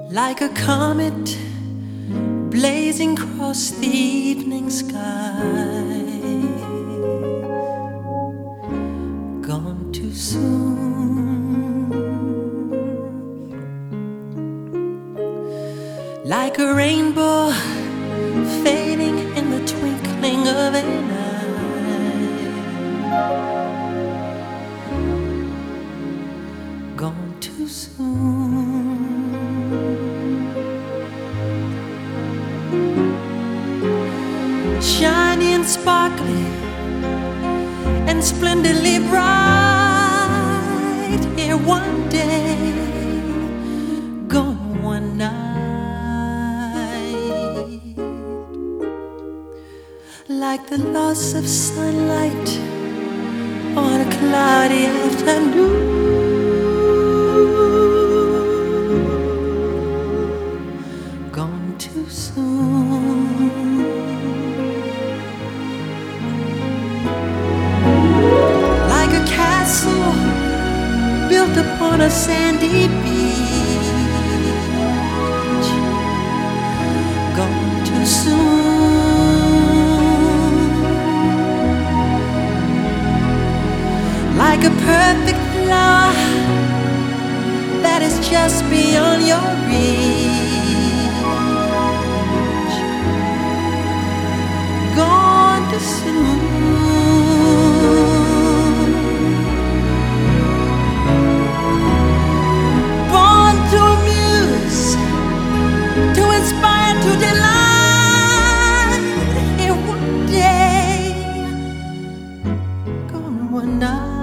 like a comet blazing across the evening sky. Gone too soon, like a rainbow fading in the twinkling of an eye. Gone too soon. Shiny and sparkly and splendidly bright, here one day, gone one night. Like the loss of sunlight on a cloudy afternoon. Gone too soon. Like a castle built upon a sandy beach. Gone too soon. Like a perfect flower that is just beyond your reach. Gone too soon. Born to amuse, to inspire, to delight, here one day, gone one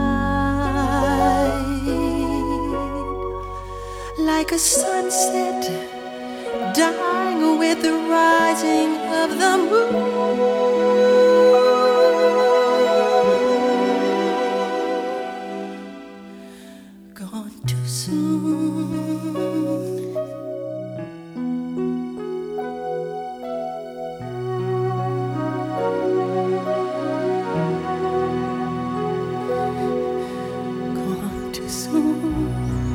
night. Like a sunset dying with the rising of the moon. Gone too soon. Gone too soon.